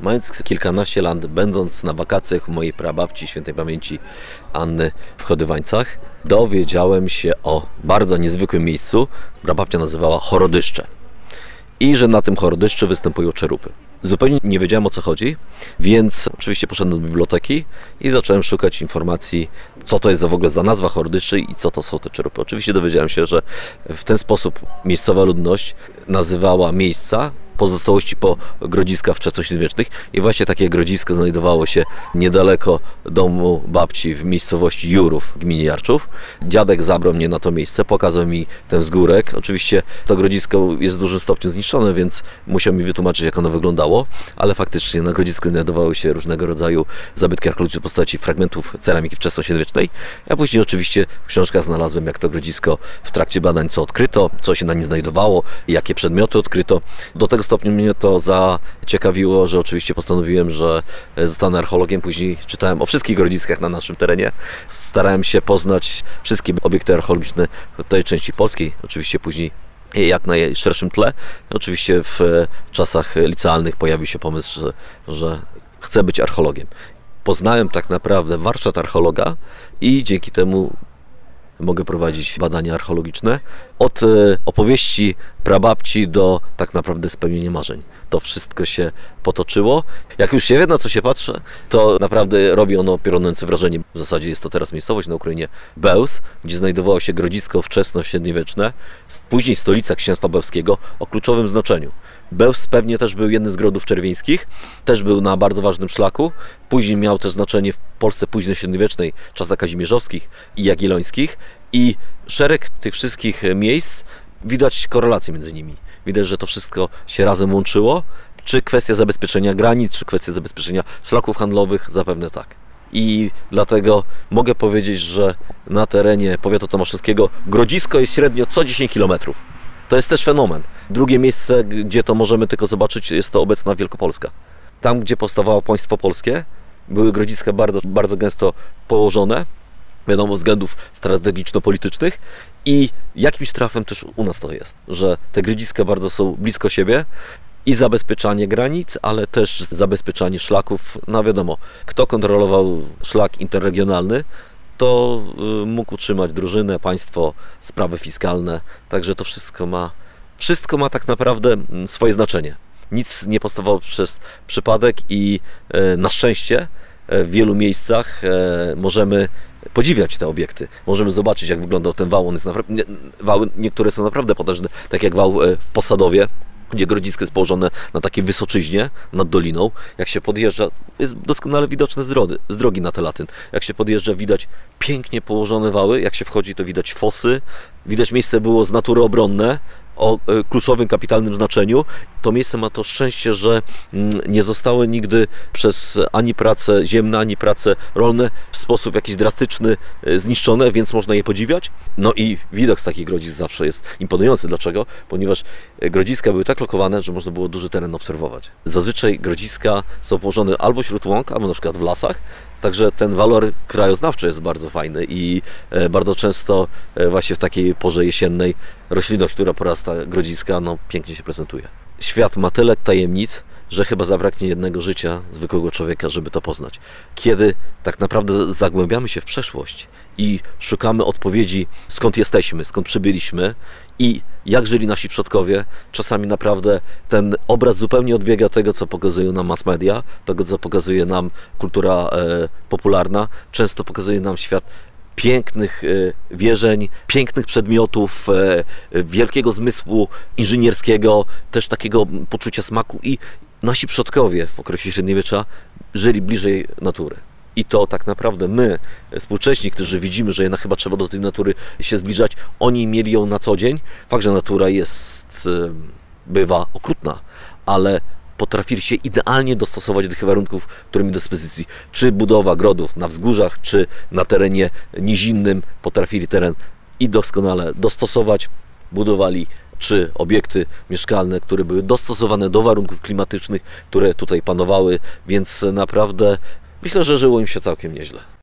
Mając kilkanaście lat, będąc na wakacjach u mojej prababci świętej pamięci Anny w Chodywańcach, dowiedziałem się o bardzo niezwykłym miejscu, prababcia nazywała Chorodyszcze. I że na tym Chorodyszczy występują czerupy. Zupełnie nie wiedziałem, o co chodzi, więc oczywiście poszedłem do biblioteki i zacząłem szukać informacji, co to jest w ogóle za nazwa Chorodyszczy i co to są te czerupy. Oczywiście dowiedziałem się, że w ten sposób miejscowa ludność nazywała miejsca pozostałości po grodziskach wczesnośredniowiecznych i właśnie takie grodzisko znajdowało się niedaleko domu babci w miejscowości Jurów w gminie Jarczów. Dziadek zabrał mnie na to miejsce, pokazał mi ten wzgórek. Oczywiście to grodzisko jest w dużym stopniu zniszczone, więc musiał mi wytłumaczyć, jak ono wyglądało, ale faktycznie na grodzisku znajdowały się różnego rodzaju zabytki archeologiczne w postaci fragmentów ceramiki wczesnośredniowiecznej. Ja później oczywiście w książkach znalazłem, jak to grodzisko w trakcie badań co odkryto, co się na nim znajdowało, jakie przedmioty odkryto. Do tego stopniu mnie to zaciekawiło, że oczywiście postanowiłem, że zostanę archeologiem. Później czytałem o wszystkich grodziskach na naszym terenie. Starałem się poznać wszystkie obiekty archeologiczne w tej części polskiej. Oczywiście później jak na szerszym tle. Oczywiście w czasach licealnych pojawił się pomysł, że chcę być archeologiem. Poznałem tak naprawdę warsztat archeologa i dzięki temu mogę prowadzić badania archeologiczne. Od opowieści prababci do tak naprawdę spełnienia marzeń. To wszystko się potoczyło. Jak już się wie, na co się patrzę, to naprawdę robi ono piorunujące wrażenie. W zasadzie jest to teraz miejscowość na Ukrainie Bełz, gdzie znajdowało się grodzisko wczesnośredniowieczne, później stolica Księstwa Bełżskiego o kluczowym znaczeniu. Bełz pewnie też był jednym z grodów czerwińskich, też był na bardzo ważnym szlaku. Później miał też znaczenie w Polsce późnośredniowiecznej, czasach kazimierzowskich i jagiellońskich. I szereg tych wszystkich miejsc, widać korelacje między nimi. Widać, że to wszystko się razem łączyło. Czy kwestia zabezpieczenia granic, czy kwestia zabezpieczenia szlaków handlowych? Zapewne tak. I dlatego mogę powiedzieć, że na terenie powiatu tomaszewskiego grodzisko jest średnio co 10 km. To jest też fenomen. Drugie miejsce, gdzie to możemy tylko zobaczyć, jest to obecna Wielkopolska. Tam, gdzie powstawało państwo polskie, były grodziska bardzo, bardzo gęsto położone, wiadomo, względów strategiczno-politycznych i jakimś trafem też u nas to jest, że te grodziska bardzo są blisko siebie i zabezpieczanie granic, ale też zabezpieczanie szlaków. No wiadomo, kto kontrolował szlak interregionalny, to mógł utrzymać drużynę, państwo, sprawy fiskalne, także to wszystko ma tak naprawdę swoje znaczenie. Nic nie powstawało przez przypadek i na szczęście w wielu miejscach możemy podziwiać te obiekty. Możemy zobaczyć, jak wyglądał ten wał. Wały niektóre są naprawdę potężne, tak jak wał w Posadowie, gdzie grodzisko jest położone na takiej wysoczyźnie nad doliną. Jak się podjeżdża, jest doskonale widoczne z drogi na Telatyn. Jak się podjeżdża, widać pięknie położone wały. Jak się wchodzi, to widać fosy. Widać, miejsce było z natury obronne, o kluczowym, kapitalnym znaczeniu. To miejsce ma to szczęście, że nie zostały nigdy przez ani prace ziemne, ani prace rolne w sposób jakiś drastyczny zniszczone, więc można je podziwiać. No i widok z takich grodzisk zawsze jest imponujący. Dlaczego? Ponieważ grodziska były tak lokowane, że można było duży teren obserwować. Zazwyczaj grodziska są położone albo wśród łąk, albo na przykład w lasach. Także ten walor krajoznawczy jest bardzo fajny i bardzo często właśnie w takiej porze jesiennej roślinność, która porasta grodziska, pięknie się prezentuje. Świat ma tyle tajemnic, że chyba zabraknie jednego życia zwykłego człowieka, żeby to poznać. Kiedy tak naprawdę zagłębiamy się w przeszłość i szukamy odpowiedzi, skąd jesteśmy, skąd przybyliśmy i jak żyli nasi przodkowie, czasami naprawdę ten obraz zupełnie odbiega tego, co pokazują nam mass media, tego, co pokazuje nam kultura popularna. Często pokazuje nam świat pięknych wierzeń, pięknych przedmiotów, wielkiego zmysłu inżynierskiego, też takiego poczucia smaku i nasi przodkowie w okresie średniowiecza żyli bliżej natury. I to tak naprawdę my, współcześni, którzy widzimy, że jednak chyba trzeba do tej natury się zbliżać, oni mieli ją na co dzień. Fakt, że natura bywa okrutna, ale potrafili się idealnie dostosować do tych warunków, które mieli do dyspozycji. Czy budowa grodów na wzgórzach, czy na terenie nizinnym, potrafili teren i doskonale dostosować, budowali czy obiekty mieszkalne, które były dostosowane do warunków klimatycznych, które tutaj panowały, więc naprawdę myślę, że żyło im się całkiem nieźle.